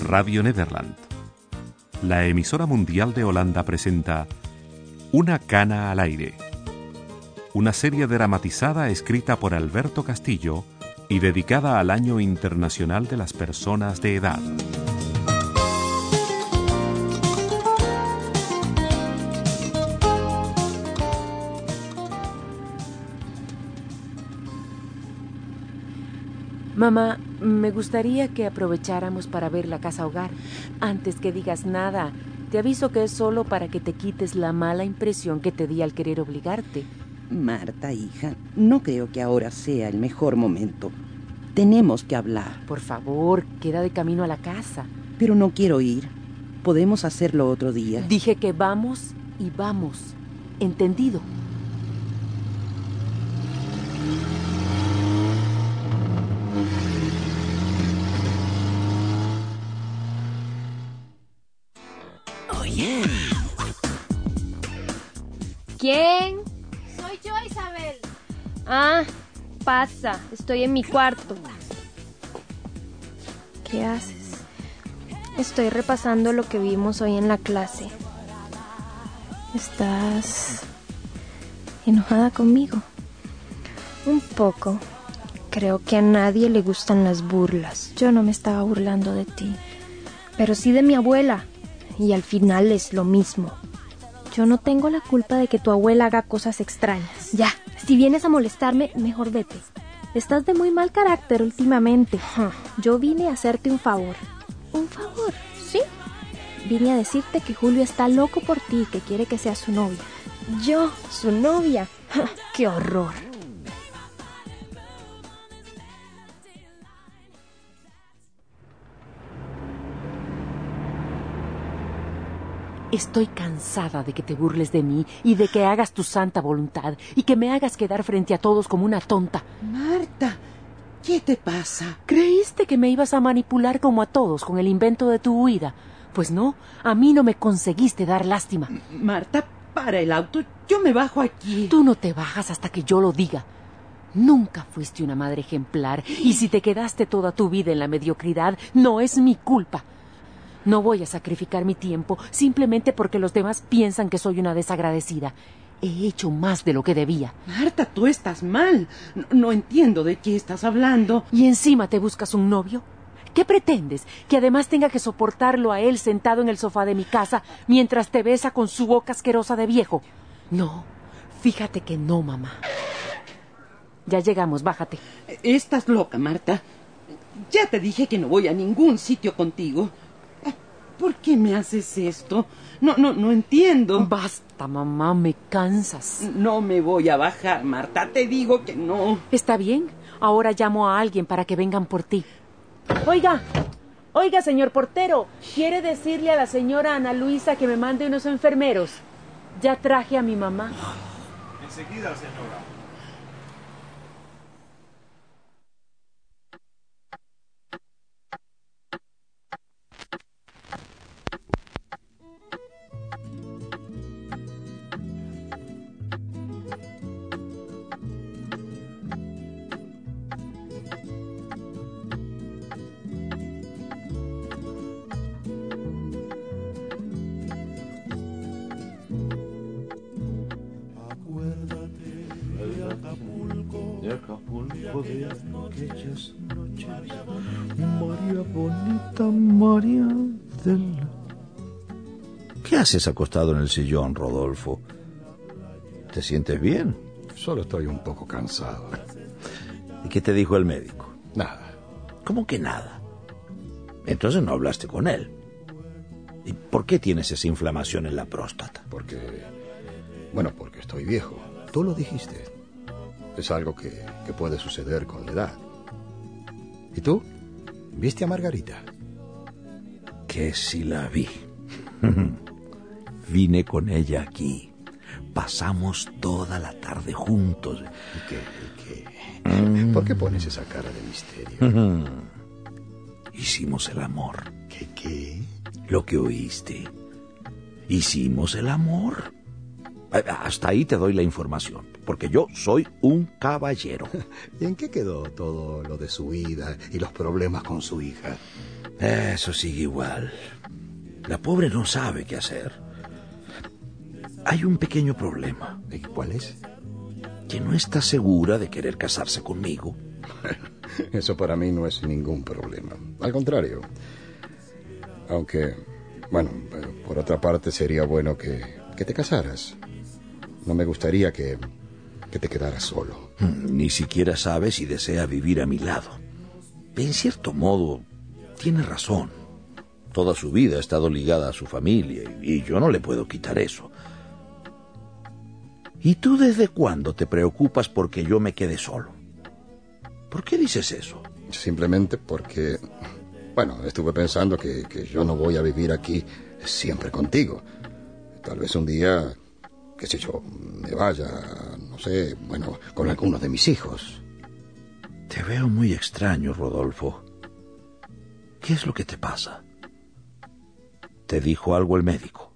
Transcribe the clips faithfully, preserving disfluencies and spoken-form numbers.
Radio Nederland. La emisora mundial de Holanda presenta Una cana al aire, una serie dramatizada escrita por Alberto Castillo y dedicada al Año Internacional de las Personas de Edad. Mamá, me gustaría que aprovecháramos para ver la casa hogar. Antes que digas nada, te aviso que es solo para que te quites la mala impresión que te di al querer obligarte. Marta, hija, no creo que ahora sea el mejor momento. Tenemos que hablar. Por favor, queda de camino a la casa. Pero no quiero ir. Podemos hacerlo otro día. Dije que vamos y vamos. ¿Entendido? Oye. ¿Quién? Soy yo, Isabel. Ah, pasa, estoy en mi cuarto. ¿Qué haces? Estoy repasando lo que vimos hoy en la clase. ¿Estás enojada conmigo? Un poco. Creo que a nadie le gustan las burlas. Yo no me estaba burlando de ti, pero sí de mi abuela. Y al final es lo mismo. Yo no tengo la culpa de que tu abuela haga cosas extrañas. Ya, si vienes a molestarme, mejor vete. Estás de muy mal carácter últimamente. Yo vine a hacerte un favor. ¿Un favor? Sí. Vine a decirte que Julio está loco por ti y que quiere que seas su novia. ¿Yo? ¿Su novia? ¡Qué horror! Estoy cansada de que te burles de mí y de que hagas tu santa voluntad y que me hagas quedar frente a todos como una tonta. Marta, ¿qué te pasa? ¿Creíste que me ibas a manipular como a todos con el invento de tu huida? Pues no, a mí no me conseguiste dar lástima. Marta, para el auto, yo me bajo aquí. Tú no te bajas hasta que yo lo diga. Nunca fuiste una madre ejemplar y si te quedaste toda tu vida en la mediocridad, no es mi culpa. No voy a sacrificar mi tiempo simplemente porque los demás piensan que soy una desagradecida. He hecho más de lo que debía. Marta, tú estás mal. No, no entiendo de qué estás hablando. ¿Y encima te buscas un novio? ¿Qué pretendes? ¿Que además tenga que soportarlo a él sentado en el sofá de mi casa mientras te besa con su boca asquerosa de viejo? No, fíjate que no, mamá. Ya llegamos, bájate. Estás loca, Marta. Ya te dije que no voy a ningún sitio contigo. ¿Por qué me haces esto? No, no, no entiendo. Basta, mamá, me cansas. No me voy a bajar, Marta. Te digo que no. Está bien. Ahora llamo a alguien para que vengan por ti. Oiga, oiga, señor portero. ¿Quiere decirle a la señora Ana Luisa que me mande unos enfermeros? Ya traje a mi mamá. Enseguida, señora. De Acapulco de aquellas noches, María bonita, María del... ¿Qué haces acostado en el sillón, Rodolfo? ¿Te sientes bien? Solo estoy un poco cansado. ¿Y qué te dijo el médico? Nada. ¿Cómo que nada? Entonces no hablaste con él. ¿Y por qué tienes esa inflamación en la próstata? Porque... Bueno, porque estoy viejo. Tú lo dijiste. Es algo que, que puede suceder con la edad. ¿Y tú? ¿Viste a Margarita? Que si la vi. Vine con ella aquí. Pasamos toda la tarde juntos. ¿Y qué? ¿Y qué? Mm. ¿Por qué pones esa cara de misterio? Hicimos el amor. ¿Qué qué? Lo que oíste. Hicimos el amor. Hasta ahí te doy la información, porque yo soy un caballero. ¿Y en qué quedó todo lo de su vida y los problemas con su hija? Eso sigue igual. La pobre no sabe qué hacer. Hay un pequeño problema. ¿Y cuál es? Que no está segura de querer casarse conmigo. Eso para mí no es ningún problema. Al contrario. Aunque, bueno, por otra parte sería bueno que, que te casaras. No me gustaría que, que te quedaras solo. Ni siquiera sabe si desea vivir a mi lado. En cierto modo, tiene razón. Toda su vida ha estado ligada a su familia y yo no le puedo quitar eso. ¿Y tú desde cuándo te preocupas porque yo me quede solo? ¿Por qué dices eso? Simplemente porque, bueno, estuve pensando que, que yo no voy a vivir aquí siempre contigo. Tal vez un día, qué sé yo, me vaya, no sé, bueno, con alguno de mis hijos. Te veo muy extraño, Rodolfo. ¿Qué es lo que te pasa? ¿Te dijo algo el médico?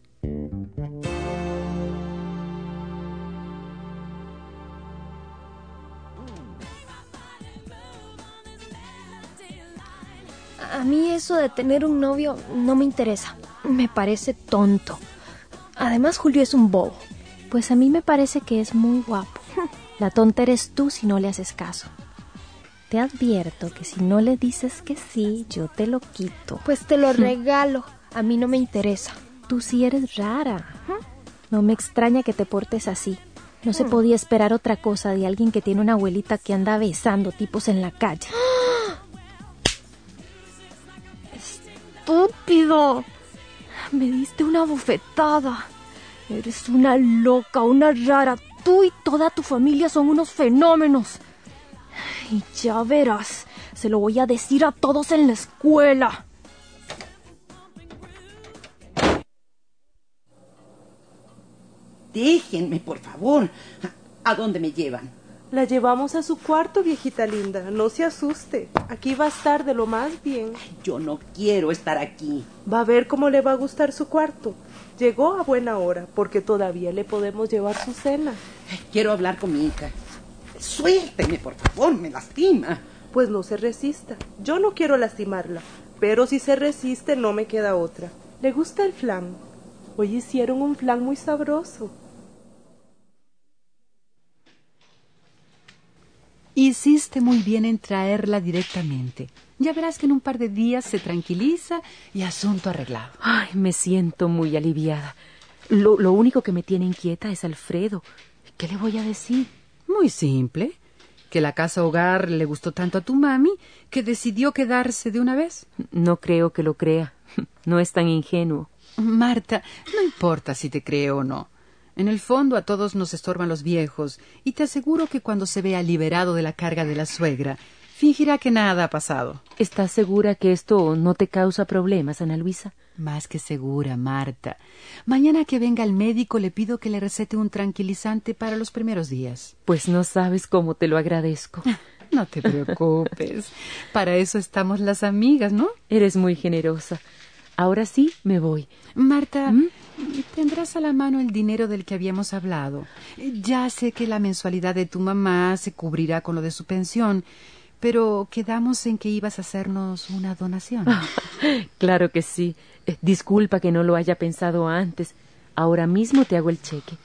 A mí eso de tener un novio no me interesa. Me parece tonto. Además, Julio es un bobo. Pues a mí me parece que es muy guapo. La tonta eres tú si no le haces caso. Te advierto que si no le dices que sí, yo te lo quito. Pues te lo regalo. A mí no me interesa. Tú sí eres rara. No me extraña que te portes así. No se podía esperar otra cosa de alguien que tiene una abuelita que anda besando tipos en la calle. ¡Estúpido! Me diste una bofetada. Eres una loca, una rara. Tú y toda tu familia son unos fenómenos. Y ya verás, se lo voy a decir a todos en la escuela. Déjenme, por favor. ¿A, a dónde me llevan? La llevamos a su cuarto, viejita linda. No se asuste. Aquí va a estar de lo más bien. Yo no quiero estar aquí. Va a ver cómo le va a gustar su cuarto. Llegó a buena hora, porque todavía le podemos llevar su cena. Quiero hablar con mi hija. Suélteme, por favor, me lastima. Pues no se resista. Yo no quiero lastimarla, pero si se resiste no me queda otra. ¿Le gusta el flan? Hoy hicieron un flan muy sabroso. Hiciste muy bien en traerla directamente. Ya verás que en un par de días se tranquiliza y asunto arreglado. Ay, me siento muy aliviada. Lo, lo único que me tiene inquieta es Alfredo. ¿Qué le voy a decir? Muy simple. Que la casa hogar le gustó tanto a tu mami que decidió quedarse de una vez. No creo que lo crea. No es tan ingenuo. Marta, no importa si te cree o no. En el fondo a todos nos estorban los viejos y te aseguro que cuando se vea liberado de la carga de la suegra, fingirá que nada ha pasado. ¿Estás segura que esto no te causa problemas, Ana Luisa? Más que segura, Marta. Mañana que venga el médico le pido que le recete un tranquilizante para los primeros días. Pues no sabes cómo te lo agradezco. No te preocupes. Para eso estamos las amigas, ¿no? Eres muy generosa. Ahora sí, me voy. Marta, ¿Mm? ¿Tendrás a la mano el dinero del que habíamos hablado? Ya sé que la mensualidad de tu mamá se cubrirá con lo de su pensión, pero quedamos en que ibas a hacernos una donación. Claro que sí. Eh, disculpa que no lo haya pensado antes. Ahora mismo te hago el cheque.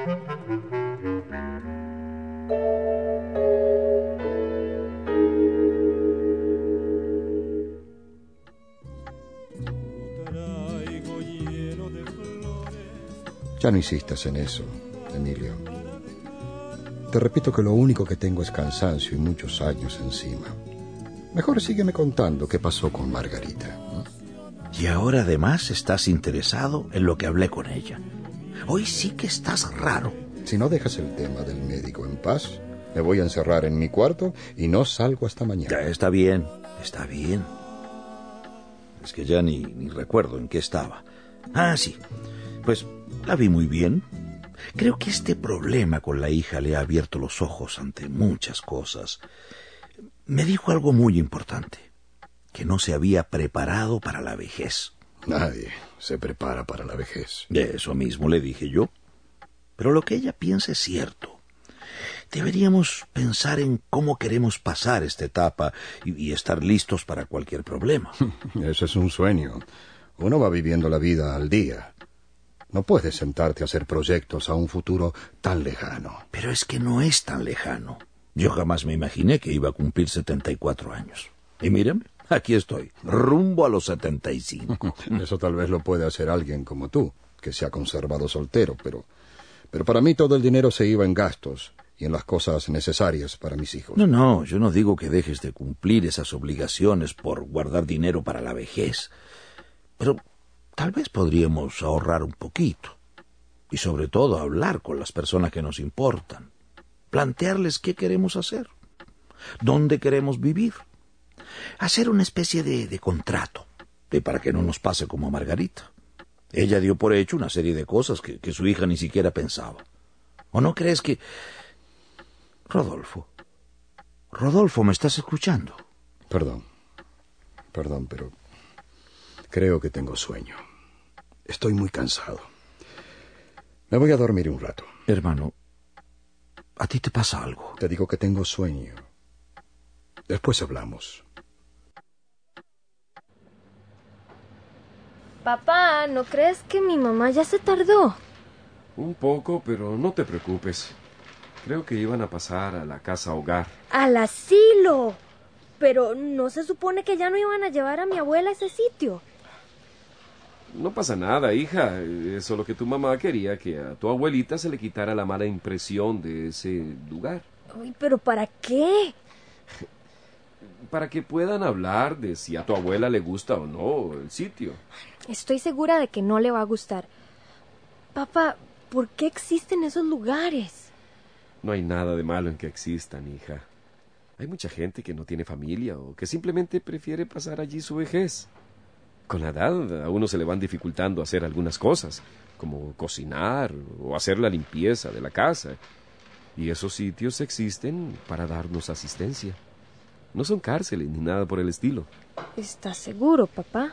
Ya no insistas en eso, Emilio. Te repito que lo único que tengo es cansancio y muchos años encima. Mejor sígueme contando qué pasó con Margarita, ¿no? Y ahora además estás interesado en lo que hablé con ella. Hoy sí que estás raro. Si no dejas el tema del médico en paz, me voy a encerrar en mi cuarto y no salgo hasta mañana. Ya, está bien, está bien. Es que ya ni, ni recuerdo en qué estaba. Ah, sí. Pues la vi muy bien. Creo que este problema con la hija le ha abierto los ojos ante muchas cosas. Me dijo algo muy importante, que no se había preparado para la vejez. Nadie se prepara para la vejez. Eso mismo le dije yo. Pero lo que ella piensa es cierto. Deberíamos pensar en cómo queremos pasar esta etapa y, y estar listos para cualquier problema. Eso es un sueño. Uno va viviendo la vida al día. No puedes sentarte a hacer proyectos a un futuro tan lejano. Pero es que no es tan lejano. Yo jamás me imaginé que iba a cumplir setenta y cuatro años. Y mírame, aquí estoy, rumbo a los setenta y cinco. Eso tal vez lo puede hacer alguien como tú, que se ha conservado soltero, pero... Pero para mí todo el dinero se iba en gastos y en las cosas necesarias para mis hijos. No, no, yo no digo que dejes de cumplir esas obligaciones por guardar dinero para la vejez. Pero tal vez podríamos ahorrar un poquito. Y sobre todo hablar con las personas que nos importan. Plantearles qué queremos hacer. Dónde queremos vivir. Hacer una especie de, de contrato. Y para que no nos pase como a Margarita. Ella dio por hecho una serie de cosas que, que su hija ni siquiera pensaba. ¿O no crees que... Rodolfo. Rodolfo, ¿me estás escuchando? Perdón. Perdón, pero... creo que tengo sueño. Estoy muy cansado. Me voy a dormir un rato. Hermano, ¿a ti te pasa algo? Te digo que tengo sueño. Después hablamos. Papá, ¿no crees que mi mamá ya se tardó? Un poco, pero no te preocupes. Creo que iban a pasar a la casa hogar. ¡Al asilo! Pero ¿no se supone que ya no iban a llevar a mi abuela a ese sitio? No pasa nada, hija. Es solo que tu mamá quería que a tu abuelita se le quitara la mala impresión de ese lugar. Uy, ¿pero para qué? Para que puedan hablar de si a tu abuela le gusta o no el sitio. Estoy segura de que no le va a gustar. Papá, ¿por qué existen esos lugares? No hay nada de malo en que existan, hija. Hay mucha gente que no tiene familia o que simplemente prefiere pasar allí su vejez. Con la edad a uno se le van dificultando hacer algunas cosas, como cocinar o hacer la limpieza de la casa. Y esos sitios existen para darnos asistencia. No son cárceles ni nada por el estilo. ¿Estás seguro, papá?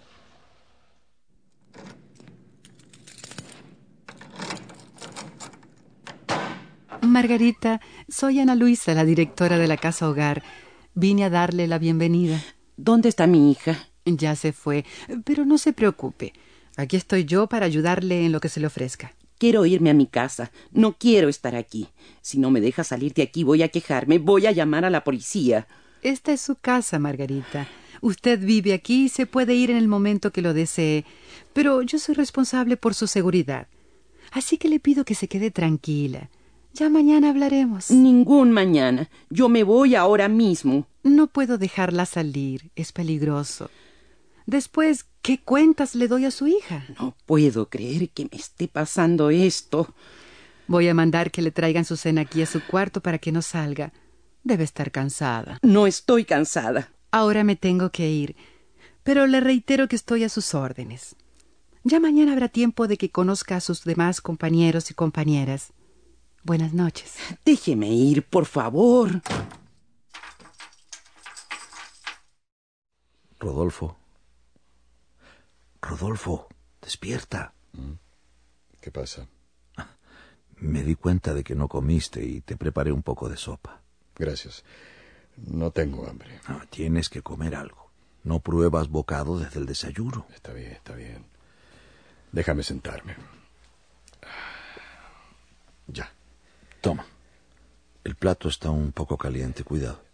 Margarita, soy Ana Luisa, la directora de la Casa Hogar. Vine a darle la bienvenida. ¿Dónde está mi hija? Ya se fue, pero no se preocupe. Aquí estoy yo para ayudarle en lo que se le ofrezca. Quiero irme a mi casa. No quiero estar aquí. Si no me deja salir de aquí, voy a quejarme. Voy a llamar a la policía. Esta es su casa, Margarita. Usted vive aquí y se puede ir en el momento que lo desee. Pero yo soy responsable por su seguridad. Así que le pido que se quede tranquila. Ya mañana hablaremos. Ningún mañana. Yo me voy ahora mismo. No puedo dejarla salir. Es peligroso. Después, ¿qué cuentas le doy a su hija? No puedo creer que me esté pasando esto. Voy a mandar que le traigan su cena aquí a su cuarto para que no salga. Debe estar cansada. No estoy cansada. Ahora me tengo que ir. Pero le reitero que estoy a sus órdenes. Ya mañana habrá tiempo de que conozca a sus demás compañeros y compañeras. Buenas noches. Déjeme ir, por favor. Rodolfo. Rodolfo, despierta. ¿Qué pasa? Me di cuenta de que no comiste y te preparé un poco de sopa. Gracias. No tengo hambre. No, tienes que comer algo. No pruebas bocado desde el desayuno. Está bien, está bien. Déjame sentarme. Ya. Toma. El plato está un poco caliente, cuidado.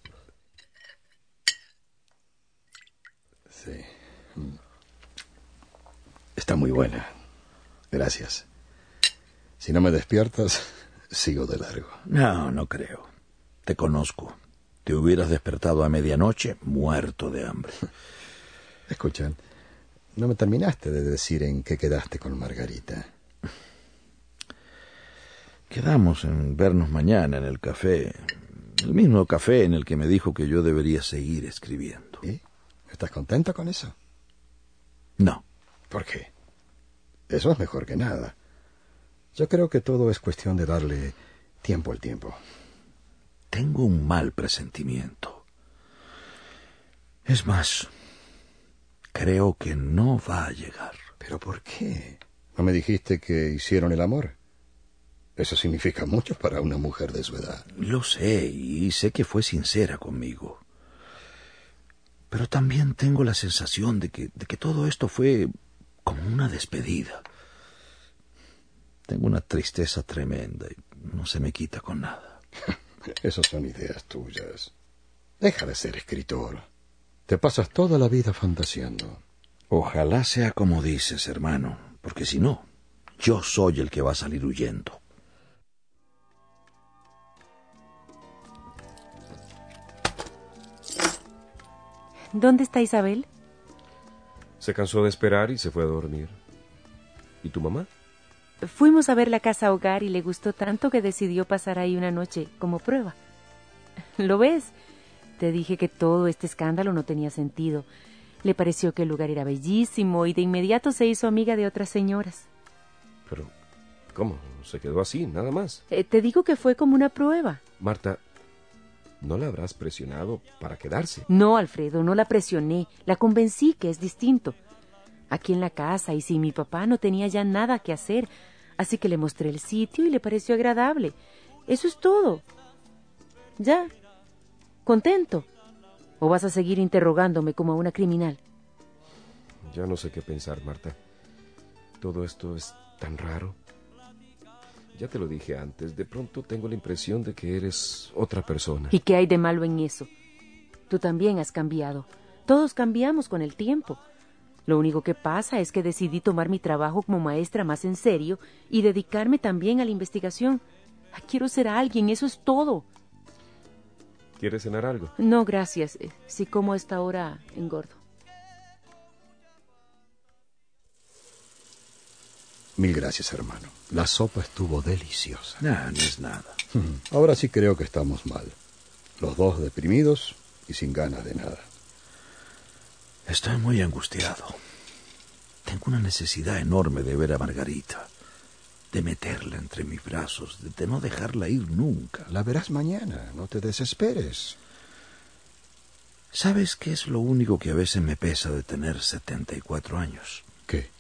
Sí. Está muy buena. Gracias. Si no me despiertas, sigo de largo. No, no creo. Te conozco. Te hubieras despertado a medianoche muerto de hambre. Escucha, no me terminaste de decir en qué quedaste con Margarita. Quedamos en vernos mañana en el café. El mismo café en el que me dijo que yo debería seguir escribiendo. ¿Y? ¿Estás contenta con eso? No. ¿Por qué? Eso es mejor que nada. Yo creo que todo es cuestión de darle tiempo al tiempo. Tengo un mal presentimiento. Es más, creo que no va a llegar. ¿Pero por qué? ¿No me dijiste que hicieron el amor? Eso significa mucho para una mujer de su edad. Lo sé, y sé que fue sincera conmigo. Pero también tengo la sensación de que, de que todo esto fue como una despedida. Tengo una tristeza tremenda y no se me quita con nada. Esas son ideas tuyas. Deja de ser escritor. Te pasas toda la vida fantaseando. Ojalá sea como dices, hermano, porque si no, yo soy el que va a salir huyendo. ¿Dónde está Isabel? Se cansó de esperar y se fue a dormir. ¿Y tu mamá? Fuimos a ver la casa hogar y le gustó tanto que decidió pasar ahí una noche como prueba. ¿Lo ves? Te dije que todo este escándalo no tenía sentido. Le pareció que el lugar era bellísimo y de inmediato se hizo amiga de otras señoras. Pero, ¿cómo? Se quedó así, nada más. Eh, te digo que fue como una prueba. Marta, ¿no la habrás presionado para quedarse? No, Alfredo, no la presioné. La convencí que es distinto. Aquí en la casa, y si mi papá no tenía ya nada que hacer, así que le mostré el sitio y le pareció agradable. Eso es todo. Ya. ¿Contento? ¿O vas a seguir interrogándome como a una criminal? Ya no sé qué pensar, Marta. Todo esto es tan raro. Ya te lo dije antes, de pronto tengo la impresión de que eres otra persona. ¿Y qué hay de malo en eso? Tú también has cambiado. Todos cambiamos con el tiempo. Lo único que pasa es que decidí tomar mi trabajo como maestra más en serio y dedicarme también a la investigación. Quiero ser alguien, eso es todo. ¿Quieres cenar algo? No, gracias. Si como a esta hora, engordo. Mil gracias, hermano. La sopa estuvo deliciosa. Nah, no es nada. Ahora sí creo que estamos mal. Los dos deprimidos y sin ganas de nada. Estoy muy angustiado. Tengo una necesidad enorme de ver a Margarita, de meterla entre mis brazos, de, de no dejarla ir nunca. La verás mañana, no te desesperes. ¿Sabes qué es lo único que a veces me pesa de tener setenta y cuatro años? ¿Qué?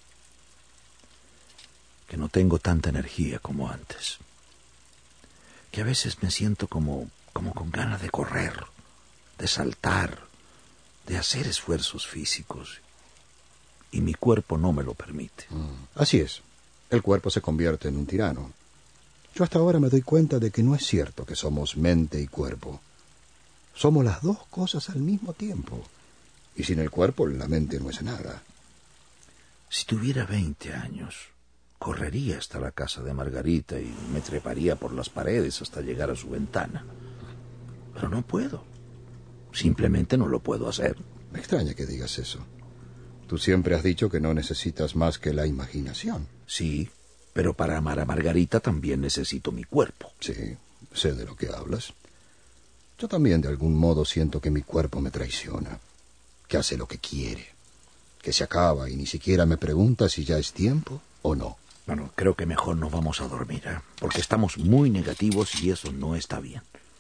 Que no tengo tanta energía como antes. Que a veces me siento como, como con ganas de correr, de saltar, de hacer esfuerzos físicos, y mi cuerpo no me lo permite. Mm, así es. El cuerpo se convierte en un tirano. Yo hasta ahora me doy cuenta de que no es cierto que somos mente y cuerpo. Somos las dos cosas al mismo tiempo. Y sin el cuerpo, la mente no es nada. Si tuviera veinte años, correría hasta la casa de Margarita y me treparía por las paredes hasta llegar a su ventana. Pero no puedo. Simplemente no lo puedo hacer. Me extraña que digas eso. Tú siempre has dicho que no necesitas más que la imaginación. Sí, pero para amar a Margarita también necesito mi cuerpo. Sí, sé de lo que hablas. Yo también de algún modo siento que mi cuerpo me traiciona, que hace lo que quiere, que se acaba y ni siquiera me pregunta si ya es tiempo o no. Bueno, creo que mejor nos vamos a dormir, ¿eh? Porque estamos muy negativos y eso no está bien.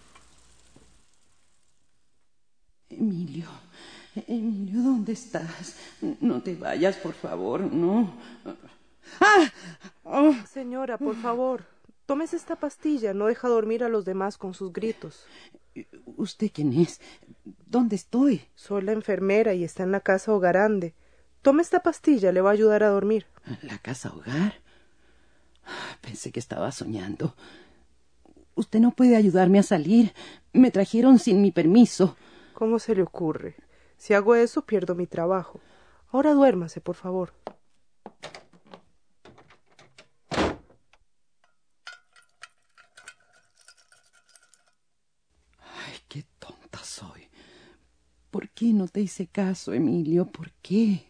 Emilio, Emilio, ¿dónde estás? No te vayas, por favor, no. ¡Ah! Oh. Señora, por favor, tómese esta pastilla, no deja dormir a los demás con sus gritos. ¿Usted quién es? ¿Dónde estoy? Soy la enfermera y está en la casa Hogarande. Tome esta pastilla, le va a ayudar a dormir. ¿La casa hogar? Pensé que estaba soñando. Usted no puede ayudarme a salir. Me trajeron sin mi permiso. ¿Cómo se le ocurre? Si hago eso, pierdo mi trabajo. Ahora duérmase, por favor. Ay, qué tonta soy. ¿Por qué no te hice caso, Emilio? ¿Por qué?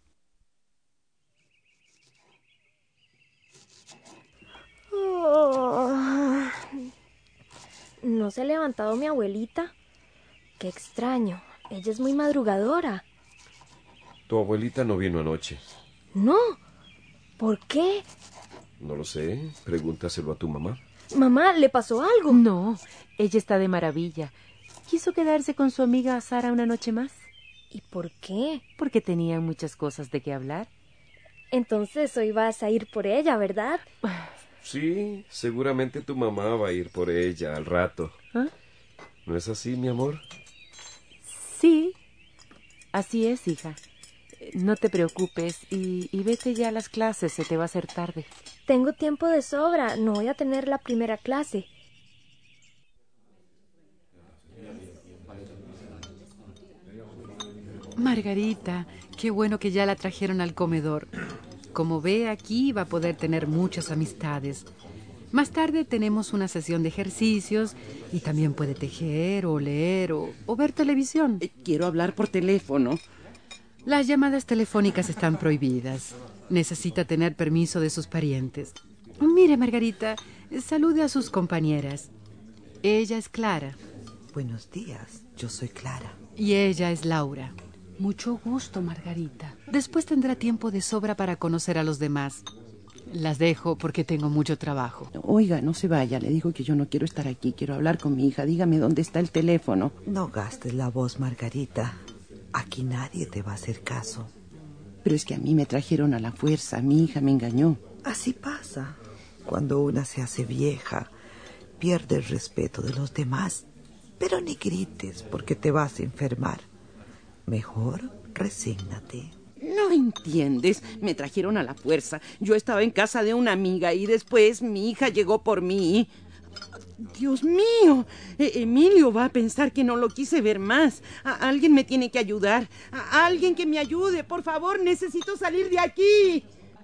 Oh. ¿No se ha levantado mi abuelita? Qué extraño. Ella es muy madrugadora. Tu abuelita no vino anoche. No. ¿Por qué? No lo sé. Pregúntaselo a tu mamá. Mamá, ¿le pasó algo? No, ella está de maravilla. Quiso quedarse con su amiga Sara una noche más. ¿Y por qué? Porque tenían muchas cosas de qué hablar. Entonces hoy vas a ir por ella, ¿verdad? Sí, seguramente tu mamá va a ir por ella al rato. ¿Ah? ¿No es así, mi amor? Sí, así es, hija. No te preocupes y, y vete ya a las clases, se te va a hacer tarde. Tengo tiempo de sobra, no voy a tener la primera clase. Margarita, qué bueno que ya la trajeron al comedor. Como ve, aquí va a poder tener muchas amistades. Más tarde tenemos una sesión de ejercicios y también puede tejer o leer o, o ver televisión. Eh, quiero hablar por teléfono. Las llamadas telefónicas están prohibidas. Necesita tener permiso de sus parientes. Mire, Margarita, salude a sus compañeras. Ella es Clara. Buenos días, yo soy Clara. Y ella es Laura. Mucho gusto, Margarita. Después tendrá tiempo de sobra para conocer a los demás. Las dejo porque tengo mucho trabajo. Oiga, no se vaya. Le digo que yo no quiero estar aquí. Quiero hablar con mi hija. Dígame dónde está el teléfono. No gastes la voz, Margarita. Aquí nadie te va a hacer caso. Pero es que a mí me trajeron a la fuerza. Mi hija me engañó. Así pasa. Cuando una se hace vieja, pierde el respeto de los demás. Pero ni grites porque te vas a enfermar. Mejor resígnate. No entiendes, me trajeron a la fuerza. Yo estaba en casa de una amiga y después mi hija llegó por mí. Dios mío, e- Emilio va a pensar que no lo quise ver más. A- alguien me tiene que ayudar. A- alguien que me ayude, por favor, necesito salir de aquí.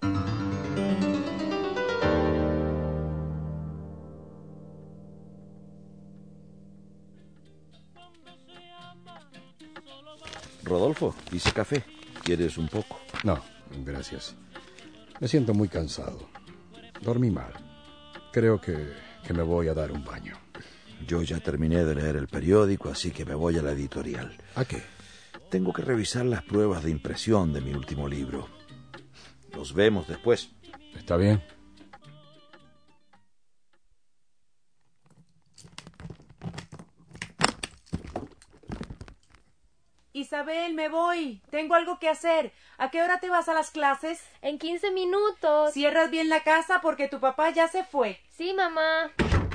Rodolfo, hice café. ¿Quieres un poco? No, gracias. Me siento muy cansado. Dormí mal. Creo que, que me voy a dar un baño. Yo ya terminé de leer el periódico, así que me voy a la editorial. ¿A qué? Tengo que revisar las pruebas de impresión de mi último libro. Nos vemos después. Está bien. Isabel, me voy. Tengo algo que hacer. ¿A qué hora te vas a las clases? En quince minutos. Cierras bien la casa porque tu papá ya se fue. Sí, mamá.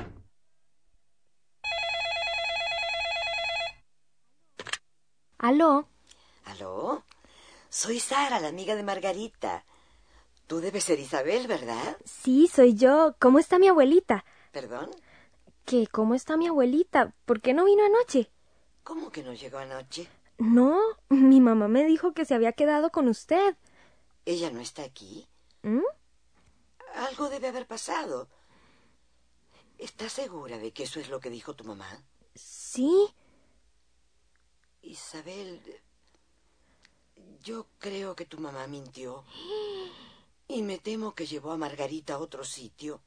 ¿Aló? ¿Aló? Soy Sara, la amiga de Margarita. Tú debes ser Isabel, ¿verdad? Sí, soy yo. ¿Cómo está mi abuelita? ¿Perdón? ¿Qué? ¿Cómo está mi abuelita? ¿Por qué no vino anoche? ¿Cómo que no llegó anoche? No, mi mamá me dijo que se había quedado con usted. ¿Ella no está aquí? ¿Mm? Algo debe haber pasado. ¿Estás segura de que eso es lo que dijo tu mamá? Sí. Isabel, yo creo que tu mamá mintió. Y me temo que llevó a Margarita a otro sitio.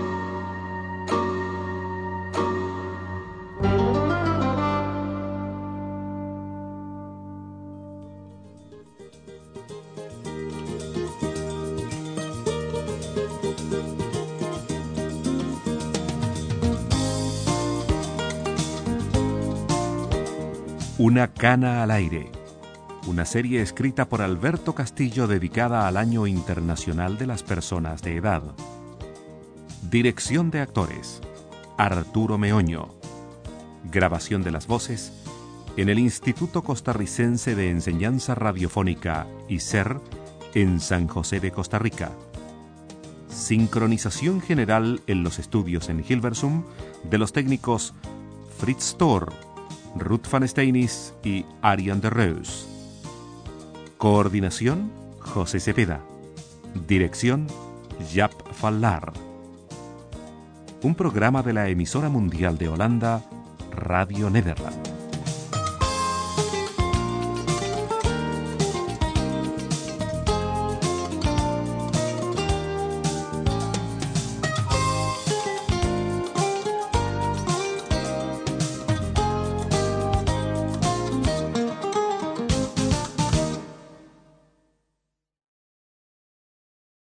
Una cana al aire. Una serie escrita por Alberto Castillo dedicada al Año Internacional de las Personas de Edad. Dirección de actores: Arturo Meoño. Grabación de las voces en el Instituto Costarricense de Enseñanza Radiofónica, I S E R, en San José de Costa Rica. Sincronización general en los estudios en Hilversum de los técnicos Fritz Thor, Ruth van Steinis y Ariane de Reus. Coordinación: José Cepeda. Dirección: Jaap van Laar. Un programa de la emisora mundial de Holanda, Radio Nederland.